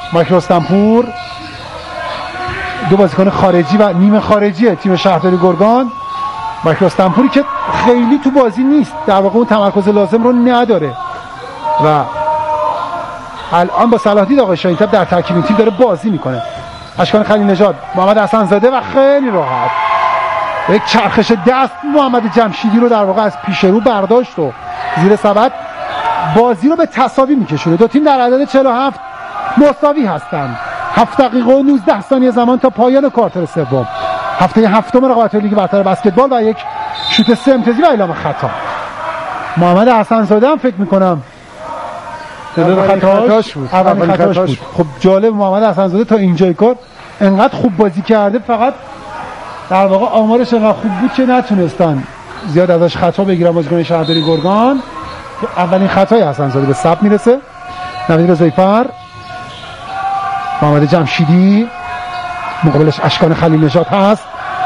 مایک رستمپور، دو بازیکن خارجی و نیمه خارجی تیم شهرداری گرگان. مایک رستمپوری که خیلی تو بازی نیست، در واقع اون تمرکز لازم رو نداره و الان با صلاح‌الدین آقای شاهین‌طب در ترکیب این تیم داره بازی میکنه. اشکان خلیل نژاد، محمد حسن‌زاده و خیلی راحت یک چرخش دست محمد جمشیدی رو در واقع از پیش رو برداشت و زیر سبد بازی رو به تساوی میکشونه. دو تیم در عدد 47 مساوی هستند. 7 دقیقه و 19 ثانیه زمان تا پایان کوارتر سوم. هفته هفتم رقابت لیگ برتر بسکتبال و یک شوت 3 امتیازی و اعلام خطا. محمد حسن‌زاده هم فکر میکنم اولین خطاش بود. خب جالب، محمد حسن‌زاده تا اینجای کار انقدر خوب بازی کرده، فقط در واقع آمارش انقدر خوب بود که نتونستن زیاد ازش خطا بگیرن بازیکن شهرداری گرگان. اولین خطای حسن‌زاده به ثبت میرسه. نوید رضایی‌فر، محمد جمشیدی، مقابلش اشکان خلیل نژاد هست.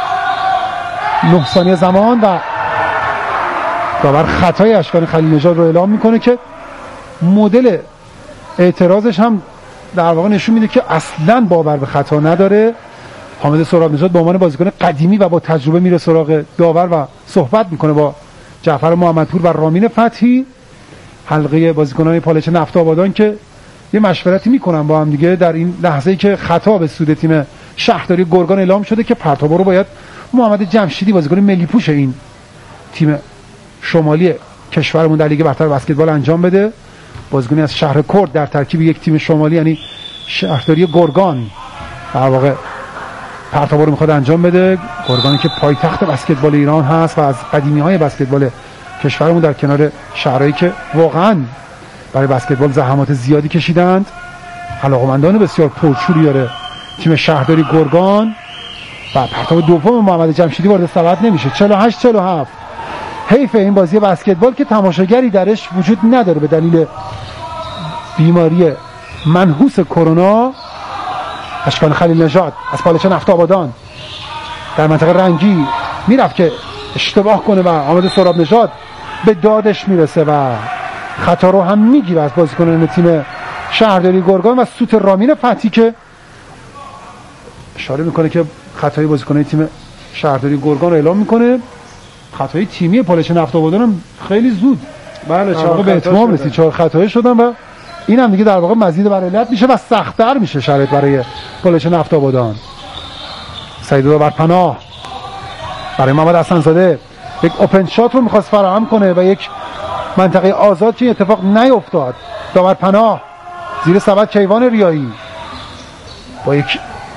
9 ثانیه زمان و داور خطای اشکان خلیل نژاد رو اعلام میکنه که مدل اعتراضش هم در واقع نشون میده که اصلاً باور به خطا نداره. حامد سهراب نژاد به عنوان بازیکن قدیمی و با تجربه میره سراغ داور و صحبت میکنه با جعفر محمدپور و رامین فتحی، حلقه بازیکنان پالچ نفت آبادان، که یه مشورتی میکنن با هم دیگه در این لحظه‌ای که خطا به سود تیم شهرداری گرگان اعلام شده که پرتاب رو باید محمد جمشیدی بازیکن ملی پوش این تیم شمالی کشورمون در لیگ برتر بسکتبال انجام بده. بازیکنی از شهر کرد در ترکیب یک تیم شمالی یعنی شهرداری گرگان در واقع پرتاب رو میخواد انجام بده. گرگانی که پایتخت بسکتبال ایران هست و از قدیمی‌های بسکتبال کشورمون در کنار شهرهایی که واقعاً برای بسکتبال زحمات زیادی کشیدند. علاقمندان بسیار پرشوری داره تیم شهرداری گرگان و پرتاب دوم محمد جمشیدی وارد سبد نمیشه. 48-47. حیف این بازی بسکتبال که تماشاگری درش وجود نداره به دلیل بیماری منحوس کرونا. اشکان خلیل نژاد از پالچ نفت آبادان در منطقه رنگی میرفت که اشتباه کنه و حامد سهراب نژاد به دادش میرسه و خطا رو هم میگیره از بازیکنان تیم شهرداری گرگان و سوت رامین فتحی که اشاره میکنه که خطای بازیکنان تیم شهرداری گرگان رو اعلام میکنه. خطای تیمی پالچ نفت آبادان هم خیلی زود بله 4 به اتمام رسید. 4 خطایی شدن و این هم دیگه در واقع مزید بر علت میشه و سخت‌تر میشه شرایط برای پالچ نفت آبادان. سعید داورپناه برای محمد حسن‌زاده یک اوپن شات رو می‌خواست فراهم کنه و یک منطقه آزاد که اتفاق نیفتاد. داورپناه زیر سبد کیوان ریایی با یک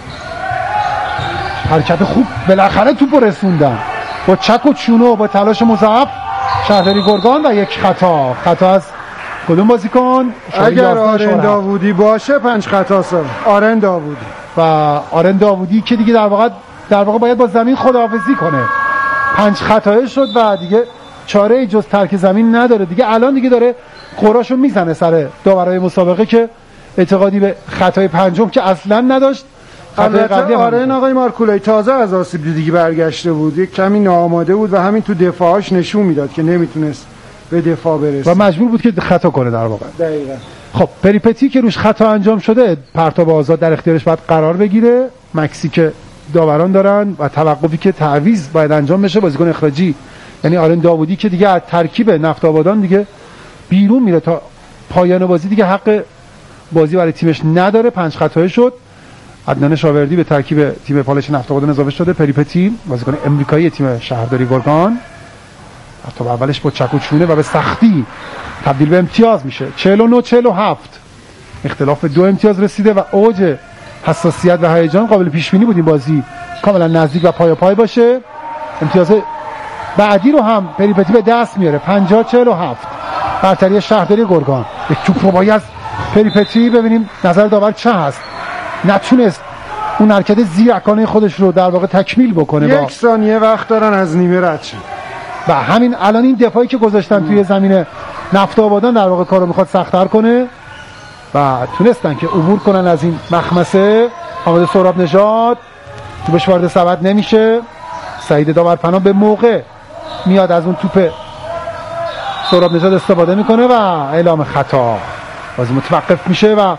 حرکت خوب بالاخره توپو رسوندن با چک و چونو با تلاش مضاعف شهرداری گرگان و یک خطا از کدوم بازیکن؟ اگر آرن داوودی باشه 5 خطا سر آرن داوودی و آرن داوودی که دیگه در واقع باید با زمین خداحافظی کنه. 5 خطای شد و دیگه چاره جز ترک زمین نداره دیگه. الان دیگه داره قراشو میزنه سر داورای مسابقه که اعتقادی به خطای پنجم که اصلا نداشت. البته آرن آقای مارکولای تازه از آسیب دیدگی برگشته بود، یک کمی ناآماده بود و همین تو دفاعش نشون میداد که نمیتونست به دفاع برسه و مجبور بود که خطا کنه در واقع. دقیقاً. خب پریپتی که روش خطا انجام شده پرتاب آزاد در اختیارش باید قرار بگیره. مکسی که داوران دارن و توقفی که تعویض باید انجام بشه. بازیکن اخراجی یعنی آرن داوودی که دیگه از ترکیب نفت آبادان دیگه بیرون میره تا پایان بازی، دیگه حق بازی برای تیمش نداره. 5 خطای شد. عدنان شاوردی به ترکیب تیم پالچ نفت آبادان اضافه شده. پریپتی بازیکن امریکایی تیم شهرداری گرگان تا اولش با چک و چونه و به سختی تبدیل به امتیاز میشه. 49-47 اختلاف 2 امتیاز رسیده و اوج حساسیت و هیجان قابل پیش بینی بود این بازی کاملا نزدیک و پای باشه. امتیاز بعدی رو هم پریپتی به دست میاره. 50-47 برتری شهرداری گرگان. یک توپ رو باید از پریپتی ببینیم نظر داور چه هست. نتونست اون حرکت زیرکانه خودش رو در واقع تکمیل بکنه. 1 ثانیه وقت دارن از نیمه رد شه و همین الان این دفاعی که گذاشتن توی زمین نفت آبادان در واقع کارو میخواد سخت‌تر کنه و تونستن که عبور کنن از این مخمسه. حامد سهراب نژاد توپش وارد سبد نمیشه. سعید داورپناه به موقع میاد از اون توپ سهراب نژاد استفاده میکنه و اعلام خطا. بازی متوقف میشه و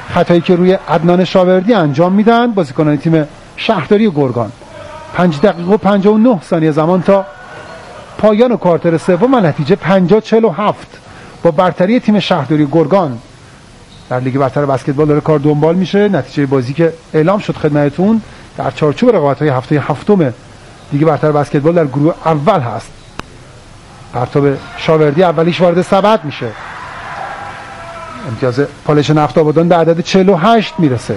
خطایی که روی عدنان شاوردی انجام میدن بازیکنان تیم شهرداری گرگان. 5 دقیقه و 59 ثانیه زمان تا پایان کوارتر سوم و نتیجه 50-47 با برتری تیم شهرداری گرگان در لیگ برتر بسکتبال داره کار دنبال میشه. نتیجه بازی که اعلام شد خدمتتون در چارچوب رقابت‌های هفته هفتم لیگ برتر بسکتبال در گروه اول هست. پرتاب شاوردی اولیش وارد سبد میشه. امتیاز پالش نفت آبادان به عدد 48 میرسه.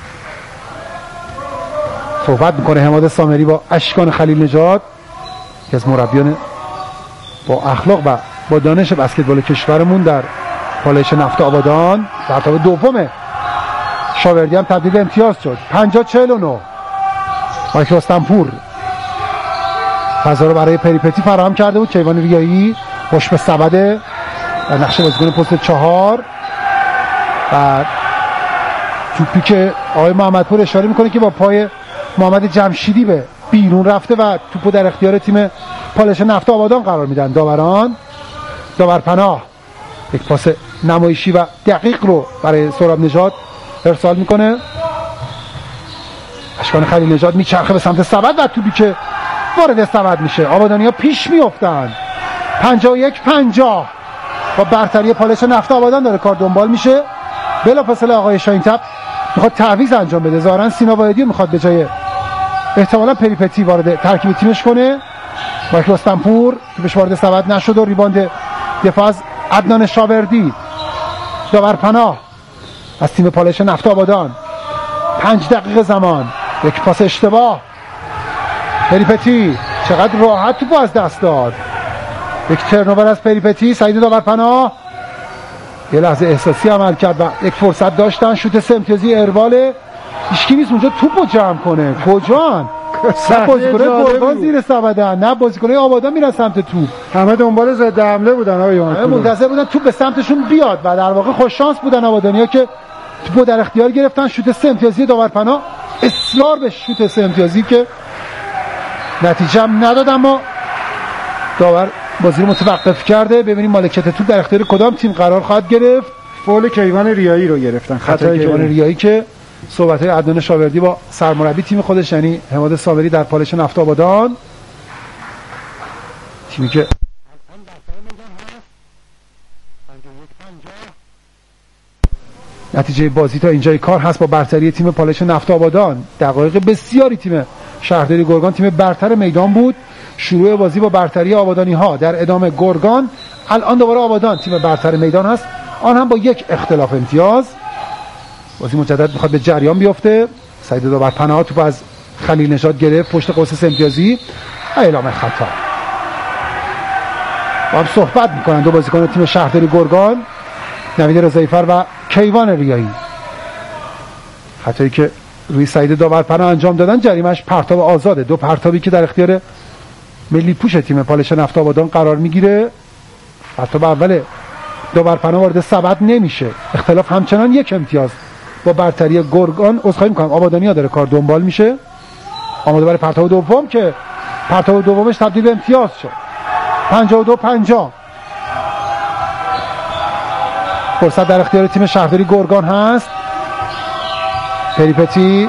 صحبت میکنه حماد سامری با اشکان خلیل نژاد که از مربیان با اخلاق و با دانش بسکتبال کشورمون در پالش نفت آبادان. پرتاب دوم شاوردی هم تبدیل به امتیاز شد. 50-49 مایک رستمپور فضا رو برای پریپتی فراهم کرده بود. کیوان ریایی خوش به سبده در نقش بازیکن پست 4 و توپی که آقای محمدپور اشاره میکنه که با پای محمد جمشیدی به بیرون رفته و توپو در اختیار تیم پالش نفت آبادان قرار میدن. داورپناه یک پاس نمایشی و دقیق رو برای سهراب نژاد ارسال میکنه. اشکان خلیل نژاد میچرخه به سمت سبد و توپی که وارد سبد میشه. آبادانی‌ها پیش میافتن 51-50 با برتری پالش نفت آبادان داره کار دنبال میشه. بلافاصله آقای شاهین‌تب میخواد تعویض انجام بده. ظاهراً سینا وایدی میخواد به جای احتمالاً پریپتی وارد ترکیب تیمش کنه. مایک رستمپور توپش وارد سبد نشد و ریباند دفاع از عدنان شاوردی. داورپناه از تیم پالش نفت آبادان 5 دقیقه زمان. یک پاس اشتباه. پریپتی چقدر راحت توپو از دست داد. یک ترنوور از پریپتی. سعید داورپناه یه لحظه احساسی عمل کرد و یک فرصت داشتن. شوت 3 امتیازی ارواله. هیچکی نیست اونجا توپو جمع کنه. کجان؟ نه بازیکن‌های گرگان زیر سبدن، نه بازیکن‌های آبادان میرن سمت توپ. همه دنبال ضد حمله بودن آقا منتظر بودن توپ به سمتشون بیاد و در واقع خوش شانس بودن آبادانی‌ها که توپو در اختیار گرفتن. شوت 3 امتیازی داورپناه اصرار به شوت 3 امتیازی که نتیجه هم نداد، اما داور بازی رو متوقف کرده. ببینیم مالکیت توپ در اختیار کدام تیم قرار خواهد گرفت. فول کیوان ریایی رو گرفتن. خطای کیوان ریایی که صحبت‌های عدنان شاوردی با سرمربی تیم خودش یعنی حماد سامری در پالش نفت آبادان، تیمی که نتیجه بازی تا اینجای کار هست با برتری تیم پالش نفت آبادان. دقایق بسیاری تیم شهرداری گرگان تیم برتر میدان بود. شروع بازی با برتری آبادانی ها، در ادامه گرگان، الان دوباره آبادان تیم برتر میدان هست، آن هم با یک اختلاف امتیاز. بازی مجدد میخواد به جریان بیفته. سعید داورپناه توپ از خلیل نژاد گرفت پشت قوس 3 امتیازی. اعلام خطا. با هم صحبت میکنن دو بازیکن تیم شهرداری گرگان، نوید رضایی‌فر و کیوان ریایی. خطایی که روی سعید داورپناه انجام دادن جریمه‌اش پرتاب آزاده. دو پرتابی که در اختیار ملی پوش تیم پالش نفت آبادان قرار میگیره. پرتاب اول داورپناه وارد سبد نمیشه. اختلاف همچنان یک امتیاز با برتری گرگان. عذرخواهی میکنم، آبادانی‌ها داره کار دنبال میشه. آماده برای پرتاب دوم که پرتاب دومش تبدیل به امتیاز شد. 52-50. فرصت در اختیار تیم شهرداری گرگان هست. پریپتی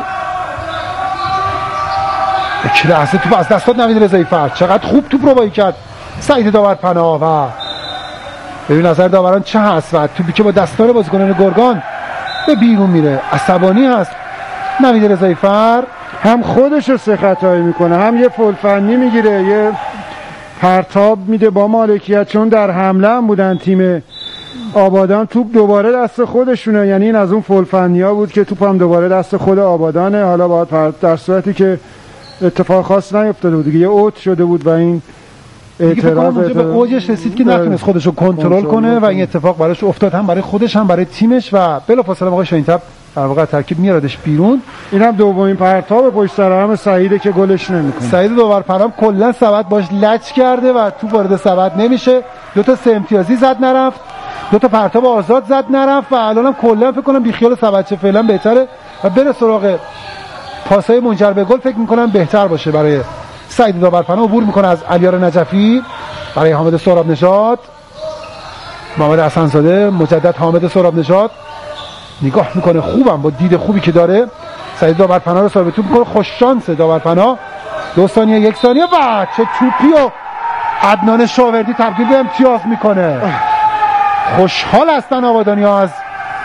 یک لحظه توپ از دست داد نوید رضایی‌فر. چقدر خوب توپ رو بایی کرد سعید داورپناه و ببین نظر داوران چه هست و توپی که با دستان بازیکنان گرگان به بیرون میره. عصبانی هست نوید رضایی‌فر، هم خودش رو سه خطایی میکنه، هم یه فول فنی میگیره، یه پرتاب میده با مالکیت، چون در حمله هم بودن تیم آبادان. توپ دوباره دست خودشونه، یعنی این از اون فول فنی‌ها بود که توپ هم دوباره دست خود آبادانه. حالا باید در صورتی که اتفاق خاص نیفتاده بود دیگه، یه اوت شده بود و این اعتراض به اوجش رسید که نتونست خودش رو کنترل کنه و این اتفاق براش افتاد، هم برای خودش هم برای تیمش و بلافاصله آقای شاهین‌تب در واقع ترکیب میاردش بیرون. این هم دومین پرتاب پشت سر هم سعیده که گلش نمیکنه. سعید داورپناه کلا سبد باش لچ کرده و تو وارد سبد نمیشه. دو تا 3 امتیازی زد نرفت، دو تا پرتاب آزاد زد نرفت و الانم کلا فکر کنم بیخیال سبد چه فعلا بهتره و بره سراغ پاسای منجر به گل. فکر میکنم بهتر باشه برای سعید داورپناه. عبور میکنه از علیار نجفی برای حامد سهراب نژاد. محمد حسن‌زاده مجدد حامد سهراب نژاد نگاه میکنه، خوبم با دید خوبی که داره سعید داورپناه رو صاحب توپ میکنه. خوش شانس داورپناه. 2 ثانیه 1 ثانیه و چه توپی و عدنان شاوردی تبدیل به امتیاز میکنه. خوشحال هستن آبادانی‌ها از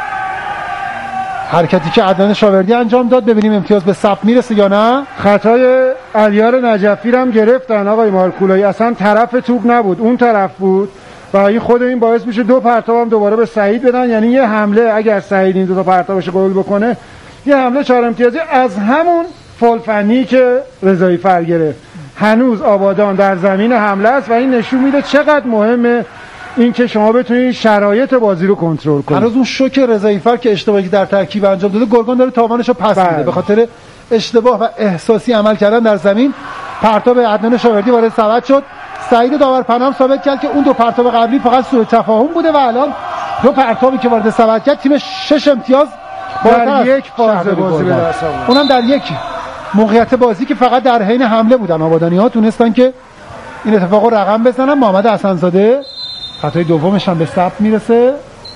حرکتی که عدنان شاوردی انجام داد. ببینیم امتیاز به ثبت میرسه یا نه. خطای علیار نجفی هم گرفتن آقای مارکولایی، اصلا طرف توپ نبود، اون طرف بود و این خود این باعث میشه 2 پرتاب هم دوباره به سعید بدن. یعنی یه حمله اگر سعید این 2 تا پرتابش گل بکنه، یه حمله 4 امتیازی از همون فول فنی که رضایی فر گرفت. هنوز آبادان در زمین حمله است و این نشون میده چقدر مهمه این که شما بتونید شرایط بازی رو کنترل کنید. هنوز اون شوک رضایی فر که اشتباهی در ترکیب انجام داده، گرگان داره تاوانش رو پس میده به خاطر اشتباه و احساسی عمل کردن در زمین. پرتاب عدنان شاوردی وارد سبد شد. سعید داورپناه ثابت کرد که اون 2 پرتاب قبلی فقط سوء تفاهم بوده و الان 2 پرتابی که وارد سبد کرد تیم 6 امتیاز در یک فاز بازی به دست آورد. اونم در یک موقعیت بازی که فقط در حین حمله بودن. آبادانی‌ها تونستن که این اتفاق رو رقم بزنن. محمد حسن‌زاده خطای دومش هم به ثبت میرسه.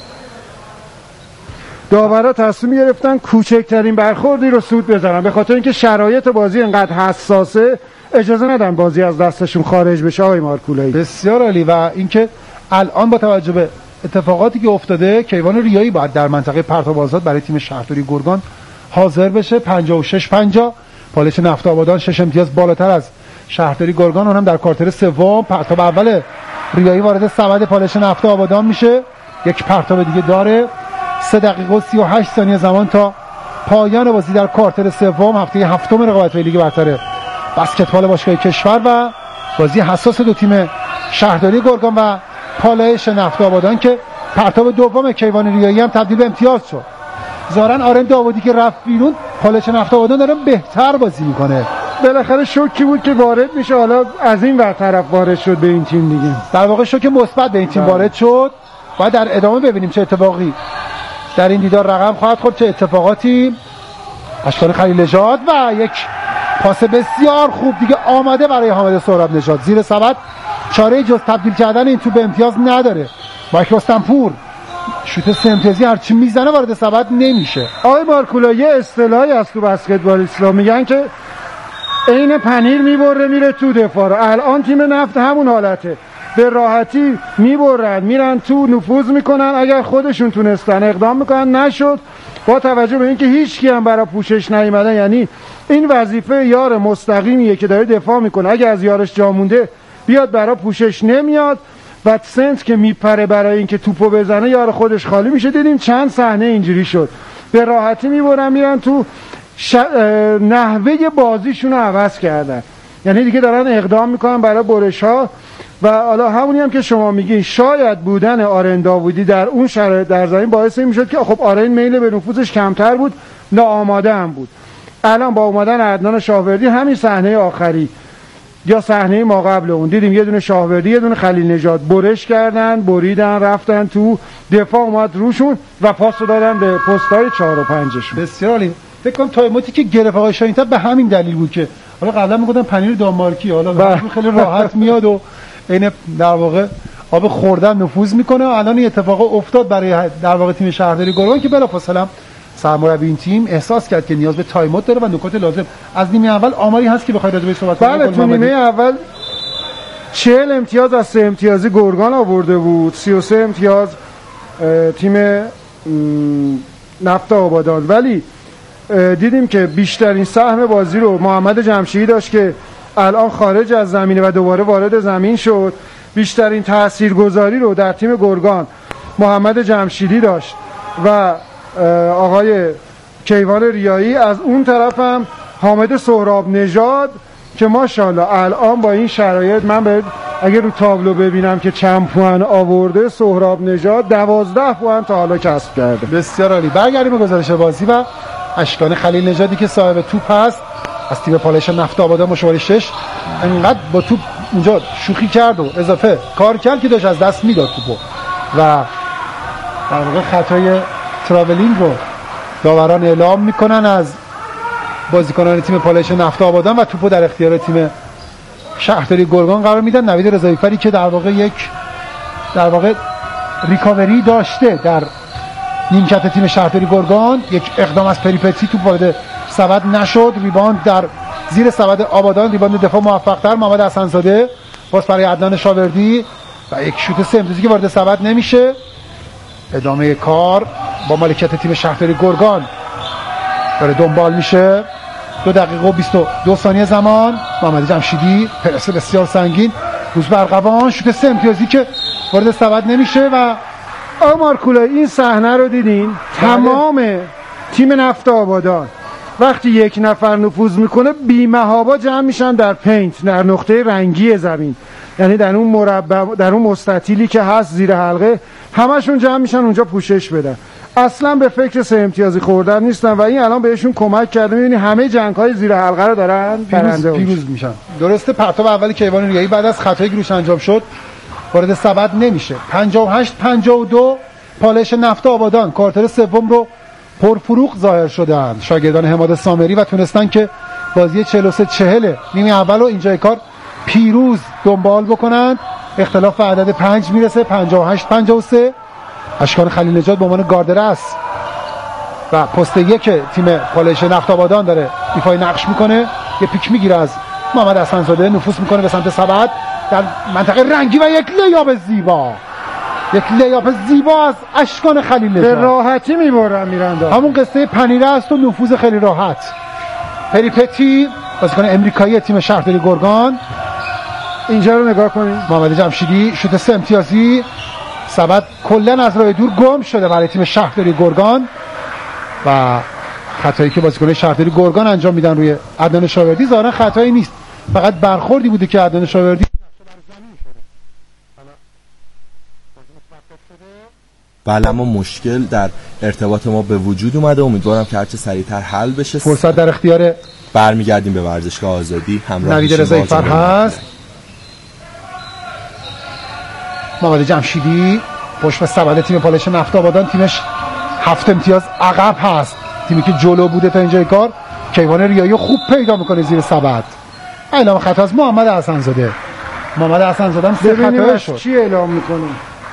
داورا تصمیم گرفتن کوچکترین برخوردی رو سود بزنن، به خاطر اینکه شرایط بازی اینقدر حساسه اجازه ندن بازی از دستشون خارج بشه. آقای مارکولایی بسیار عالی. و اینکه الان با توجه به اتفاقاتی که افتاده، کیوان ریایی باید در منطقه پرتاب آزاد برای تیم شهرداری گرگان حاضر بشه. 56-50 پالش نفت آبادان 6 امتیاز بالاتر از شهرداری گرگان. اونم در کوارتر سوم پرتاب اول ریایی وارد سبد پالش نفت آبادان میشه. یک پرتاب دیگه داره. 3 دقیقه و 38 ثانیه زمان تا پایان بازی در کوارتر سوم هفته هفتم رقابت‌های لیگ برتر بسکتبال باشگاه کشور و بازی حساس 2 تیم شهرداری گرگان و پالایش نفت آبادان که پرتاب دوم کیوان ریایی هم تبدیل به امتیاز شد. ظاهرا آرن داوودی که رفت بیرون، پالایش نفت آبادان داره بهتر بازی میکنه. بالاخره شوکی بود که وارد میشه، حالا از این ور طرف وارد شد به این تیم دیگه. در واقع شوک مثبت به این تیم وارد شد. باید در ادامه ببینیم چه اتفاقی در این دیدار رقم خواهد خورد، چه اتفاقاتی. اشکان خلیل نژاد و یک پاس بسیار خوب دیگه آماده برای حامد سهراب نژاد. زیر سبد چاره جز تبدیل کردن این توپ به امتیاز نداره. مایک رستمپور شوت 3 امتیازی هرچی میزنه وارد سبد نمیشه. آقای مارکولایی یه اصطلاحی از تو بسکتبال اسلام میگن که عین پنیر میبره میره تو دفاع رو. الان تیم نفت همون حالته، به راحتی میبرن میرن تو، نفوذ میکنن. اگر خودشون تونستن اقدام میکنن، نشد. با توجه به اینکه هیچ کی هم برای پوشش نیومدن، یعنی این وظیفه یار مستقیمیه که داره دفاع میکنه. اگر از یارش جا مونده بیاد برای پوشش، نمیاد و سنت که میپره برای اینکه توپو بزنه، یار خودش خالی میشه. دیدیم چند صحنه اینجوری شد، به راحتی میبرن میرن تو. نحوه بازیشون رو عوض کردن، یعنی دیگه دارن اقدام میکنن برای برش ها. و حالا همونی هم که شما میگین، شاید بودن آرن داوودی در اون شرایط در زمین باعث این میشد که خب آرن میل به نفوذش کمتر بود، ناآماده هم بود. الان با اومدن عدنان شاوردی، همین صحنه آخری یا صحنه ما قبل اون، دیدیم یه دونه شاوردی یه دونه خلیل نژاد برش کردن، بریدن، رفتن تو دفاع، اومد روشون و پاس رو دادن به پست‌های 4 و 5شون. بسیار عالی. فکر کنم تایماتی که گرفت آقای شاهین‌تب به همین دلیل بود که حالا قبلا میگفتن پنیر دانمارکی، حالا خیلی راحت میاد و این در واقع آب خوردن نفوذ میکنه. الان این اتفاق افتاد برای در واقع تیم شهرداری گرگان که بلافاصله سرمربی این تیم احساس کرد که نیاز به تایم اوت داره و نکات لازم. از نیمه اول آماری هست که بخوای راجع بهش صحبت کنیم. بله، تو نیمه اول 40 امتیاز از 3 امتیازی گرگان آورده بود، 33 امتیاز تیم نفت آبادان. ولی دیدیم که بیشترین سهم بازی رو محمد جمشیدی داشت که الان خارج از زمینه و دوباره وارد زمین شد. بیشترین تاثیرگذاری رو در تیم گرگان محمد جمشیدی داشت و آقای کیوان ریایی. از اون طرف هم حامد سهراب نژاد که ماشاءالله الان با این شرایط، من اگه رو تابلو ببینم که چند پوان آورده سهراب نژاد، 12 پوان تا حالا کسب کرده. بسیار عالی. برگردیم به گزارش بازی و اشکان خلیل نژادی که صاحب توپ هست از تیم پالایش نفت آبادان با شماره 6 انقدر با توپ اونجا شوخی کرد و اضافه کار کرد که داشت از دست میداد توپو و در واقع خطای تراولینگ رو داوران اعلام میکنن از بازیکنان تیم پالایش نفت آبادان و توپو در اختیار تیم شهرداری گرگان قرار میدن. نوید رضایی‌فری که در واقع ریکاوری داشته در نیمکت تیم شهرداری گرگان. یک اقدام از پریپتی، توپ وارد سبد نشد، ریباند در زیر سبد آبادان، ریباند دفاع موفق‌تر محمد حسن‌زاده، پاس برای عدنان شاوردی و یک شوت سه امتیازی که وارد سبد نمیشه. ادامه کار با مالکیت تیم شهرداری گرگان داره دنبال میشه. 2 دقیقه و 22 ثانیه زمان. محمد جمشیدی، پرس بسیار سنگین، روز برقوان، شوت سه امتیازی که وارد سبد نمیشه. و مارکولا این صحنه رو دیدین؟ تمام تیم نفت آبادان وقتی یک نفر نفوذ میکنه بی‌محابا جمع میشن در پینت، در نقطه رنگی زمین، یعنی در اون مربع، در اون مستطیلی که هست زیر حلقه، همشون جمع میشن اونجا پوشش بدن. اصلا به فکر سه امتیازی خوردن نیستن و این الان بهشون کمک کرده. میبینی همه جنگ‌های زیر حلقه رو دارن پیروز میشن. درسته پرتاب اولی کیوان ریایی بعد از خطایی که روش انجام شد وارد سبد نمیشه. 58-52 پالایش نفت آبادان کوارتر سوم رو پرفروغ ظاهر شدن شاگردان حماد سامری و تونستن که بازی 43-40 نیمه اول رو اینجای کار پیروز دنبال بکنن. اختلاف عدد 5 میرسه، 58-53. اشکان خلیل نژاد به عنوان گاردرس و پست 1 تیم پالایش نفت آبادان داره ایفای نقش میکنه. یه پیک میگیره از محمد حسن‌زاده، نفوذ میکنه به سمت سبد در منطقه رنگی و یک لیاپ زیبا از اشکان خلیل نژاد. به راحتی میبرن میرن دار. همون قصه پنیره است و نفوذ خیلی راحت. پریپتی بازیکن امریکایی تیم شهرداری گرگان. اینجا رو نگاه کنید. محمد جمشیدی، شوت سه امتیازی. سبد کلا از راه دور گم شده برای تیم شهرداری گرگان و خطایی که بازیکن شهرداری گرگان انجام میدن روی عدنان شاوردی ظاهرا خطایی نیست، فقط برخوردی بوده که عدنان شاوردی بله. اما مشکل در ارتباط ما به وجود اومده، امیدوارم که هرچه سریعتر حل بشه. فرصت در اختیار برمیگردیم به ورزشگاه آزادی. همراه نوید رضایی فر هست. محمد جمشیدی پشت به سبد تیم پالایش نفت آبادان، تیمش 7 امتیاز عقب هست، تیمی که جلو بوده تا اینجای کار. کیوان ریایی خوب پیدا میکنه زیر سبد. اعلام خطا از محمد حسن‌زاده. محمد حسن‌زاده هم سه خطا شد. چی اعلام میکنه؟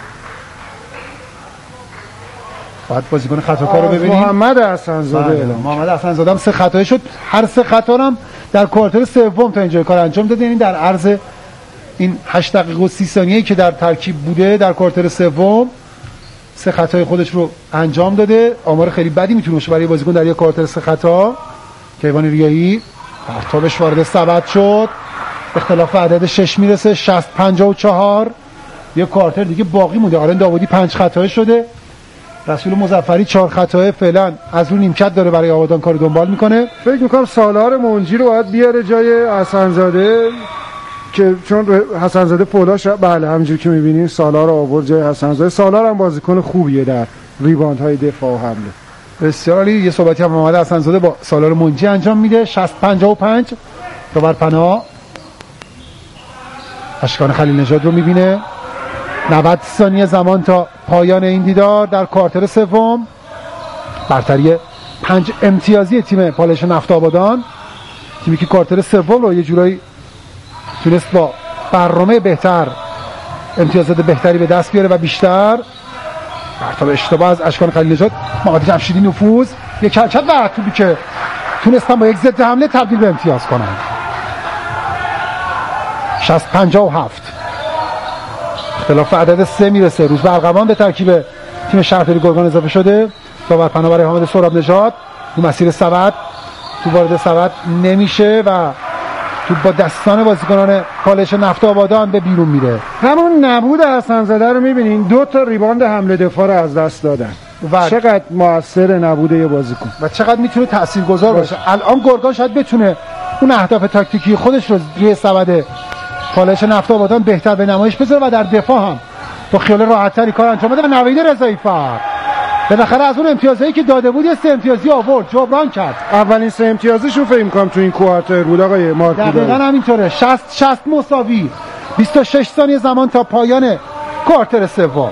بعد بازیکن خطاکار رو ببینیم. محمد حسن‌زاده. محمد حسن‌زاده هم سه خطا شد. هر سه خطا هم در کوارتر سوم تا اینجای کار انجام داده. یعنی در عرض این 8 دقیقه و 30 ثانیه‌ای که در ترکیب بوده در کوارتر سوم سه خطای خودش رو انجام داده. آمار خیلی بدی میتونه باشه برای بازیکن در یک کوارتر سه خطا. کیوان ریایی پرتابش وارد سبد شد، اختلاف عدد 6 میرسه، 60-54. یک کوارتر دیگه باقی مونده. آرن داوودی 5 خطای شده، رسول مظفری 4 خطای فعلا از رو نیمکت داره برای آبادان کار دنبال میکنه. فکر میکنم سالار منجی رو باید بیاره جای حسن‌زاده، که چون حسن‌زاده فولاش بله همونجوری که می‌بینید سالار رو آورد جای حسن‌زاده. سالار هم بازیکن خوبیه در ریباندهای دفاع و حمله. بسیار عالی. یه صحبتی هم محمد حسن‌زاده با سالار منجی انجام میده. 60-55 تو بر پناه اشکان خلیل نژاد رو می‌بینه. 90 ثانیه زمان تا پایان این دیدار در کوارتر سوم. برتری 5 امتیازی تیم پالایش نفت آبادان، تیمی که کوارتر سوم رو یه جورایی تونست با برنامه بهتر امتیازات بهتری به دست بیاره و بیشتر. برتاب اشتباه از اشکان خلیل نژاد. محمد جمشیدی نفوذ، یک حرکت و توپی که تونستن با یک ضد حمله تبدیل به امتیاز کنن. 60-57 اختلاف عدد 3 میرسه. روز برقوان به ترکیب تیم شهرداری گرگان اضافه شده. داورپنا برای حامد سهراب نژاد تو مسیر سبد، تو وارد سبد نمیشه و تو با دستان بازیکنان پالایش نفت آبادان به بیرون میره. همون نبود حسن‌زاده رو میبینین، 2 تا ریباند حمله دفاع رو از دست دادن و چقدر موثر نبوده یه بازیکن و چقدر میتونه تاثیرگذار باشه. الان گرگان شاید بتونه اون اهداف تاکتیکی خودش رو روی سبد پالایش نفت آبادان بهتر به نمایش بذاره و در دفاع هم با خیال راحت‌تری کار انجام بده. و نوید رضایی فر بالاخره از اون امتیازایی که داده بود یه 3 امتیازی آورد، جبران کرد. اولین 3 امتیازشون فکر می‌کنم تو این کوارتر بود آقای مارکو. دقیقاً همینطوره. 60 مساوی. 26 ثانیه زمان تا پایان کوارتر سوم.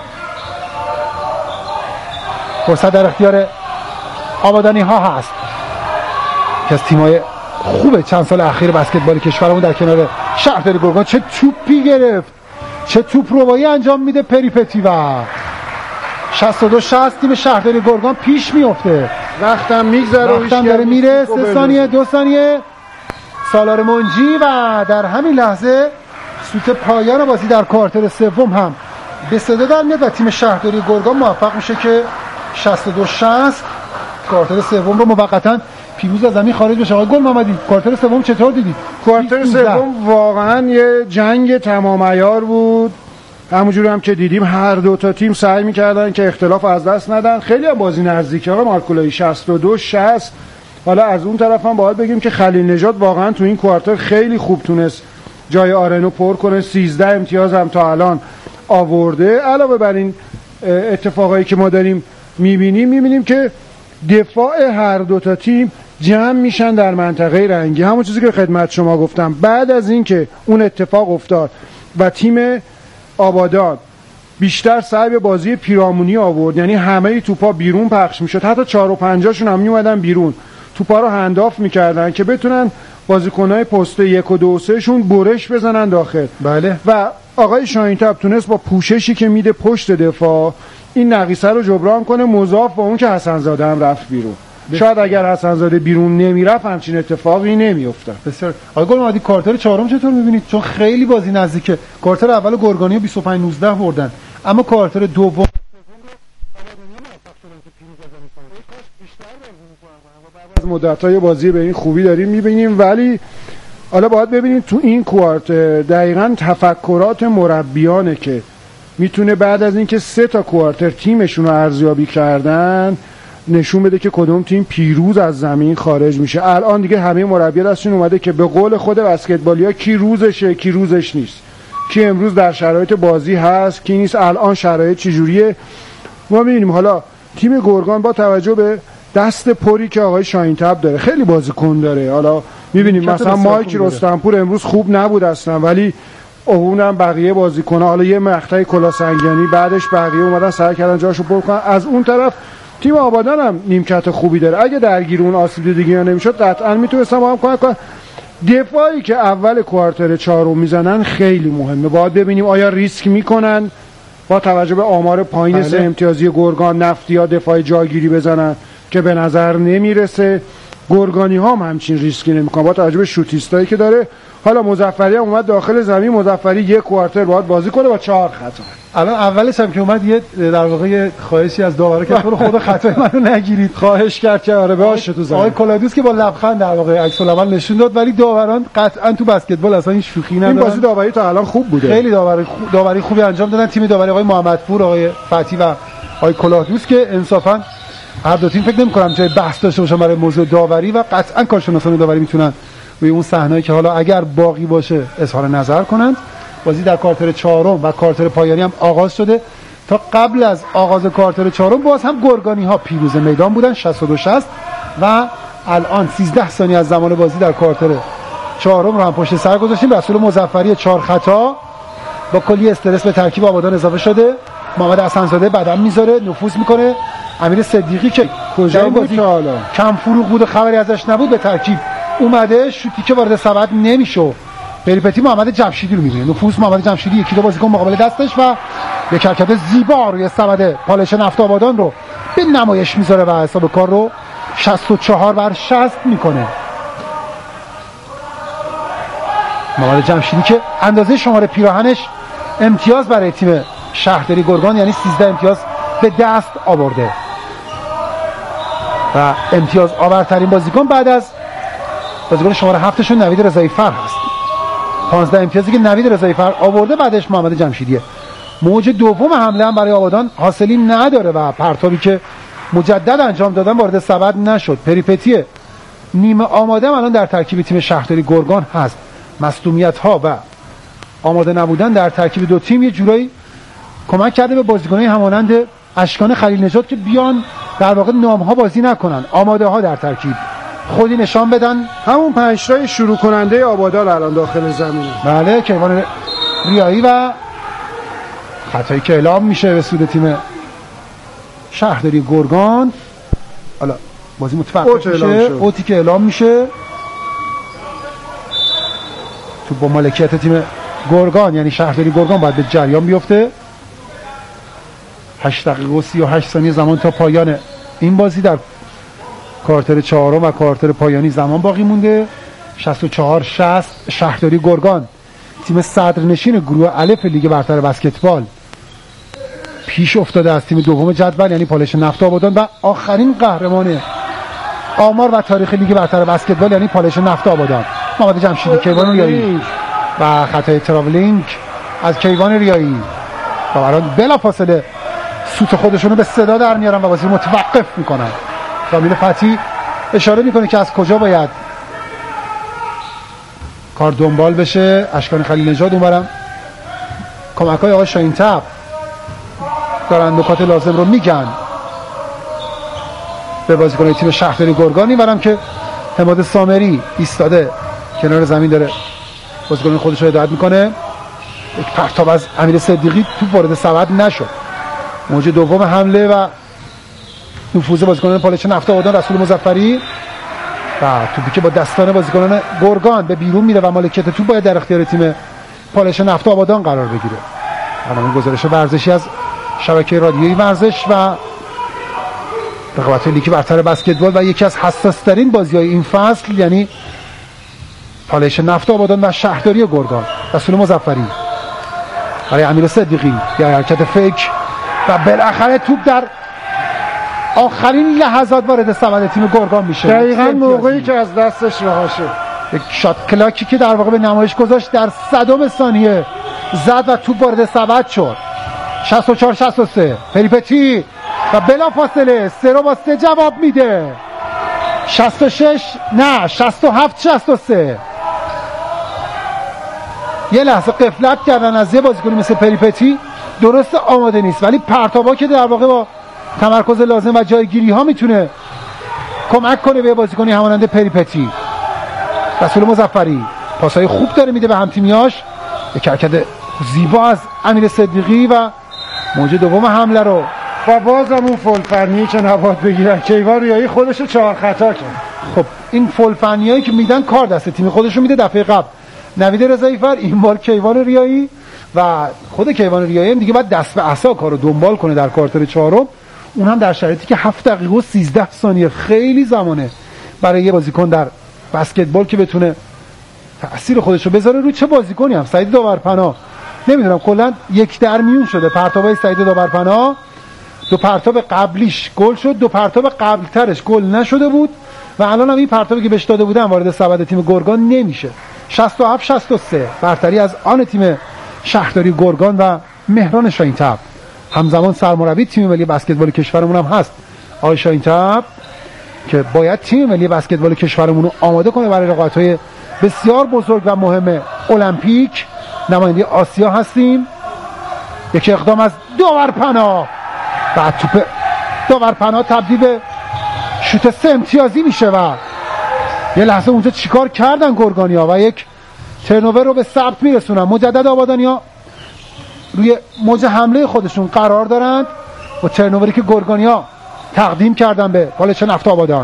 فرصت در اختیار آبادانی ها هست که از تیم‌های خوبه چند سال اخیر بسکتبال کشورمون در کنار شهرداری گرگان. چه توپی گرفت، چه توپ روایی انجام میده پریپتی و 62-60 تیم شهرداری گرگان پیش میفته. وقتم میگذره و وقتم داره میره. 3 ثانیه 2 ثانیه سالار منجی و در همین لحظه سوت پایان بازی در کوارتر سوم هم به صدا در میاد و تیم شهرداری گرگان موفق میشه که 62-60 کوارتر سوم رو موقتا پیروز از زمین خارج بشه. آقای گل محمدی کوارتر سوم چطور دیدید؟ کوارتر سوم واقعا یه جنگ تمام عیار بود. همونجوری هم که دیدیم هر دو تا تیم سعی می‌کردن که اختلاف از دست ندن. خیلی هم بازی نزدیکه آقا مارکولایی 62-60. حالا از اون طرف هم باید بگیم که خلیل نژاد واقعا تو این کوارتر خیلی خوب تونست جای آرنو پر کنه. 13 امتیاز هم تا الان آورده. علاوه بر این اتفاقایی که ما داریم می‌بینیم که دفاع هر دو تا تیم جمع میشن در منطقه رنگی. همون چیزی که خدمت شما گفتم، بعد از اینکه اون اتفاق افتاد و تیم آبادان بیشتر سعی به بازی پیرامونی آورد، یعنی همه توپا بیرون پخش میشد، حتی 4 و 5 شون هم میومدن بیرون، توپا رو هندآف میکردن که بتونن بازیکن‌های پست 1 و 2 و 3 شون برش بزنن داخل. بله. و آقای شاهین‌طب تونست با پوششی که میده پشت دفاع این نقیصه رو جبران کنه، مضاف با اون که حسن‌زاده هم رفت بیرون. شاید اگر حسن‌زاده بیرون نمیرفت همچین اتفاقی نمیافتاد. بسیار. آقای گل محمدی کوارتر چهارم چطور می‌بینید؟ چون خیلی بازی نزدیکه. کوارتر اول گرگانی 25-19 بردن، اما کوارتر دوم از مدت‌های بازی به این خوبی داریم می‌بینیم. ولی حالا باید ببینید تو این کوارتر دقیقاً تفکرات مربیانه که میتونه بعد از اینکه 3 تا کوارتر تیمشون رو ارزیابی کردن نشون بده که کدوم تیم پیروز از زمین خارج میشه. الان دیگه همه مربی‌ها دستشون اومده که به قول خود بسکتبالیا کی روزشه کی روزش نیست، کی امروز در شرایط بازی هست کی نیست، الان شرایط چجوریه. ما می‌بینیم حالا تیم گرگان با توجه به دست پری که آقای شاهین‌طب داره، خیلی بازیکن داره. حالا می‌بینیم مثلا مایک رستمپور امروز خوب نبود اصلا، ولی اونم بقیه بازیکن‌ها حالا یه مقطعی کلا سنگیانی بعدش بقیه اومدن سعی کردن جاشو پر کنن. از اون طرف تیم آبادان هم نیمکت خوبی داره، اگه درگیر اون آسیب دیگه نمیشد قطعا میتونستن با هم کمک کنن. دفاعی که اول کوارتر 4 میزنن خیلی مهمه، باید ببینیم آیا ریسک میکنن با توجه به آمار پایین 3 امتیازی گرگان نفتی یا دفاع جاگیری بزنن که به نظر نمیرسه. گرگانی ها هم همچین ریسکی نمیکنن با توجه به شوتیستایی که داره. حالا مظفری هم اومد داخل زمین، مظفری یک کوارتر باید بازی کنه با 4 خطا. الان اولش هم که اومد یه در واقع خواهشی از داورا که تو رو خدا خطای منو نگیرید خواهش کرد که آره باشه تو زمین. آقای کلادوس که با لبخند در واقع عکس العمل نشون داد، ولی داوران قطعا تو بسکتبال اصلا این شوخی ندارن. این بازی داوری تا الان خوب بوده، خیلی داوری خوبی انجام دادن تیم داوری آقای محمدپور، آقای فتی و آقای کلادوس که انصافا هر دو تیم فکر نمی‌کنم جای بحث داشته باشن برای موضوع داوری و قطعا کارشناسان داوری میتونن روی اون صحنه‌ای که حالا اگر باقی باشه اظهار نظر کنند. بازی در کوارتر 4 و کوارتر پایانی هم آغاز شده. تا قبل از آغاز کوارتر 4 باز هم گرگانی ها پیروز میدان بودن 62-60 و الان 13 ثانیه از زمان بازی در کوارتر 4 رو هم پشت سر گذاشتیم. رسول مظفری 4 خطا با کلی استرس به ترکیب آبادان اضافه شده. محمد حسن‌زاده بدن میذاره، نفوذ میکنه. امیر صدیقی که کجا بود حالا کم فروغ بود و خبری ازش نبود به ترکیب اومده، شوتی که وارد سبد نمیشه. پریپتی محمد جمشیدی رو میبینه، نفوذ محمد جمشیدی یکی دو بازیکن مقابل دستش و یک حرکت زیبا روی سبد پالش نفت آبادان رو به نمایش میذاره و حساب کار رو 64-60 میکنه. محمد جمشیدی که اندازه شماره پیراهنش امتیاز برای تیم شهرداری گرگان یعنی 13 امتیاز به دست آورده و امتیاز آورترین بازیکن بعد از بازیکن شماره 7 شون نوید رضایی فر هست. 15 امتیازی که نوید رضایی فر آورده بعدش محمد جمشیدیه. موج دوم حمله هم برای آبادان حاصلی نداره و پرتابی که مجدد انجام دادن وارد سبد نشد. پریپتی نیمه آماده هم الان در ترکیب تیم شهرداری گرگان هست. مصدومیت ها و آماده نبودن در ترکیب دو تیم یه جورایی کمک کرده به بازیکنان همانند اشکان خلیل نژاد که بیان در واقع نام ها بازی نکنن، آماده ها در ترکیب خودی نشان بدن. همون 5 تای شروع کننده آبادان الان داخل زمینه. بله، کیوان ریایی و خطایی که اعلام میشه به سود تیم شهرداری گرگان. حالا بازی متوقف میشه، اوتی که اعلام میشه تو با مالکیت تیم گرگان یعنی شهرداری گرگان باید به جریان بیفته. 8 دقیقه و 38 ثانیه زمان تا پایان این بازی. در کوارتر چهارم و کوارتر پایانی زمان باقی مونده. 64-60 شهرداری گرگان، تیم صدرنشین گروه الف لیگ برتر بسکتبال، پیش افتاده از تیم دوم جدول یعنی پالایش نفت آبادان و آخرین قهرمان آمار و تاریخ لیگ برتر بسکتبال یعنی پالایش نفت آبادان محمد جمشیدی کیوان ریایی و خطای تراولینگ از کیوان ریایی و برای بلافاصله سوت خودشونو به صدا در میارن و بازی رو متوقف میکنن. رامین فتحی اشاره میکنه که از کجا باید کار دنبال بشه. اشکان خلیل نژاد اونورم کمک‌های آقای شاهین‌طبع دارن نکات لازم رو میگن به بازیکن تیم شهرداری گرگان. اینورم که حماد سامری ایستاده کنار زمین داره بازیکن خودش رو هدایت میکنه. یک پرتاب از امیر صدیقی توپ وارد سبد نشد. موج دوم حمله و نفوذ بازیکنان پالایش نفت آبادان رسول مظفری و توپی که با دستان بازیکنان گرگان به بیرون میره و مالکیت توپ باید در اختیار تیم پالایش نفت آبادان قرار بگیره. الان گزارش ورزشی از شبکه رادیویی ورزش و رقابت لیگ برتر بسکتبال و یکی از حساس‌ترین بازی‌های این فصل یعنی پالایش نفت آبادان و شهرداری گرگان. رسول مظفری برای امیر صدیقی یا حرکت فیک و بالاخره توپ در آخرین لحظات وارد سبد تیم گرگان میشه. دقیقاً موقعی که از دستش رها شد. یک شات کلاکی که در واقع به نمایش گذاشت در صدم ثانیه زد و توپ وارد سبد شد. 64-63 پریپتی و بلافاصله 3 رو با 3 جواب میده. 67-63 یه لحظه غفلت کردن از یه بازیکنی مثل پریپتی. درست آماده نیست ولی پرتابا که در واقع با تمرکز لازم و جایگیری ها میتونه کمک کنه به بازیکنی همانند پریپتی. رسول مظفری پاسای خوب داره میده به همتیمیاش. یک حرکت زیبا از امیر صدیقی و موج دوم حمله رو و بازم اون فولفنی که نباید بگیرن کیوان ریایی خودشو 4 خطا کرد. خب این فولفنیایی که میدن کار دست تیم خودشو میده. دفعه قبل نوید رضایی‌فر، این بار کیوان ریایی و خود کیوان ریایی هم دیگه باید دست به عصا کارو دنبال کنه در کوارتر چهارم. اون هم در شرایطی که 7 دقیقه و 13 ثانیه خیلی زمانه برای یه بازیکن در بسکتبال که بتونه تأثیر خودش رو بذاره روی چه بازیکنی هم. سعید داورپناه نمیدونم کلا یک در میون شده. پرتابای سعید داورپناه 2 پرتاب قبلیش گل شد، 2 پرتاب قبلترش گل نشده بود و الان هم این پرتابی که بهش داده بودن وارد سبد تیم گرگان نمیشه. 67-63 برتری از آن تیم شهرداری گرگان و مهران شاهین‌طبع. همزمان سرمربی تیم ملی بسکتبال کشورمون هم هست آقای شاهین‌طبع که باید تیم ملی بسکتبال کشورمون رو آماده کنه برای رقابت‌های بسیار بزرگ و مهم المپیک. نماینده آسیا هستیم. یک اقدام از داورپناه و توپ داورپناه تبدیل به شوت 3 امتیازی میشه و یه لحظه اونجا چیکار کردن گرگانیا و یک ترنوور رو به ثبت میرسونن. مجدد آبادانیا روی موج حمله خودشون قرار دارند و ترنووری که گرگانیا تقدیم کردن به پالایش نفت آبادان.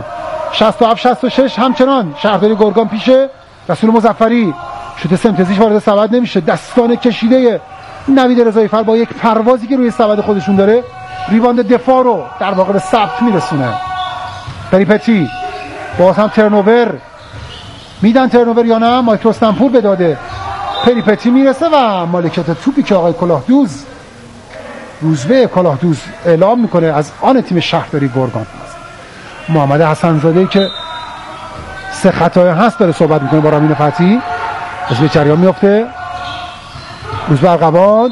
67-66 همچنان شهرداری گرگان پیشه. رسول مظفری شوت 3 امتیازیش وارد سبد نمیشه. دستان کشیده نوید رضایی‌فر با یک پروازی که روی سبد خودشون داره ریباند دفاع رو در واقع به ثبت میرسونه. پریپتی باز هم ترنوور میدن. ترنوور یا نه مایکرو استنپور به داده پریپتی میرسه و مالکیت توپی که آقای کلاهدوز روزبه کلاهدوز اعلام میکنه از آن تیم شهرداری گرگان. محمد حسن‌زاده که 3 خطای هست داره صحبت میکنه با رامین فتحی. از به جریان میفته. روزبه ارغوان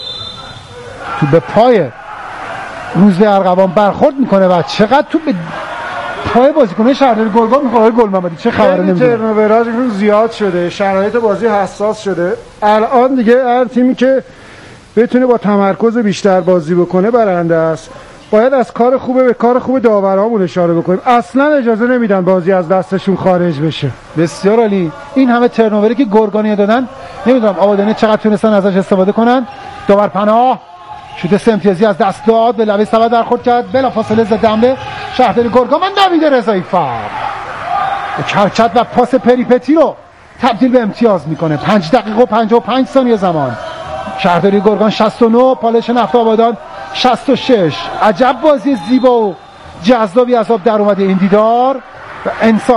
تو به پای روزبه ارغوان برخورد میکنه و چقدر تو به پای بازیکن شهرداری گرگان میخوره. گل محمدی چه خبره نمیدونم. ترنووراشون زیاد شده، شرایط بازی حساس شده. الان دیگه هر تیمی که بتونه با تمرکز بیشتر بازی بکنه برنده است. باید از کار خوبه به کار خوب داورامون اشاره بکنیم. اصلا اجازه نمیدن بازی از دستشون خارج بشه. بسیار عالی. این همه ترنووری که گرگانیا دادن نمیدونم آبادانی چقدر تونستن ازش استفاده کنن. داورپناه شوت 3 امتیازی از دست داد، به لبه سبد برخورد کرد، بلافاصله زد حمله شهرداری گرگان. من نوید رضایی‌فر یک حرکت و پاس پریپتی رو تبدیل به امتیاز میکنه. 5 دقیقه و 55 ثانیه زمان. شهرداری گرگان 69 پالایش نفت آبادان 66. عجب بازی زیبا و جذابی از آب در اومده این دیدار و انسان